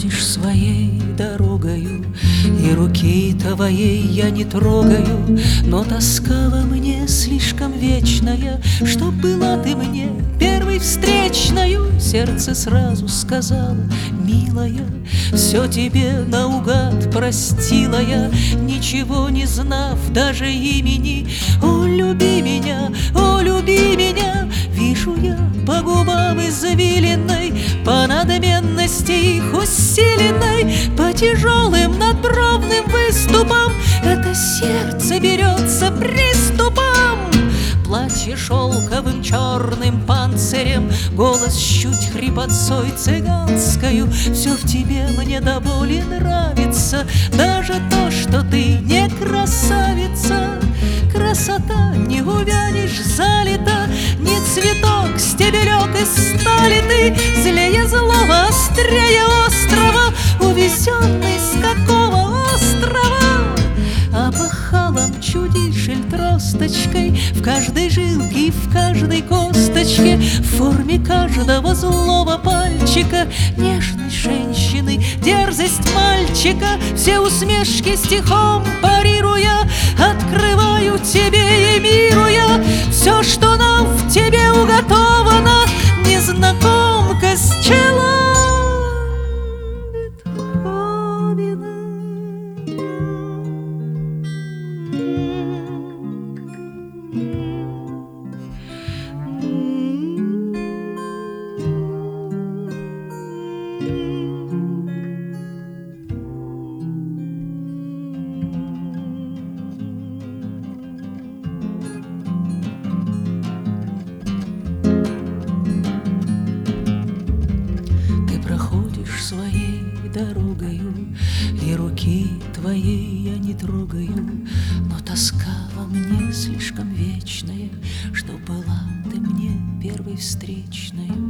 проходишь своей дорогою, и руки твоей я не трогаю, но тоска во мне слишком вечная, чтоб была ты мне первой встречною. Сердце сразу сказала: милая, все тебе наугад простила я, ничего не знав даже имени. О, люби меня, о, люби меня. Вижу я по губам извилиной, по надменности их усиленной, по тяжелым надбровным выступам это сердце берется приступом. Платье шелковым черным панцирем, голос чуть хрипотцой цыганскою. Все в тебе мне до боли нравится, даже то, что ты не красавица. Красота, не увянешь, залита, не цветок, стебелек из стали ты, злее злого, острее острова, увезенный с какого острова? Опахалом чудишь иль тросточкой, в каждой жилке и в каждой косточке, в форме каждого злого пальчика, нежность женщины, дерзость мальчика, все усмешки стихом парируя, открываю тебе и миру я все, что нам в тебе уготовано, незнакомка с чела. Своей дорогою, и руки твоей я не трогаю, но тоска во мне слишком вечная, что была ты мне первой встречной.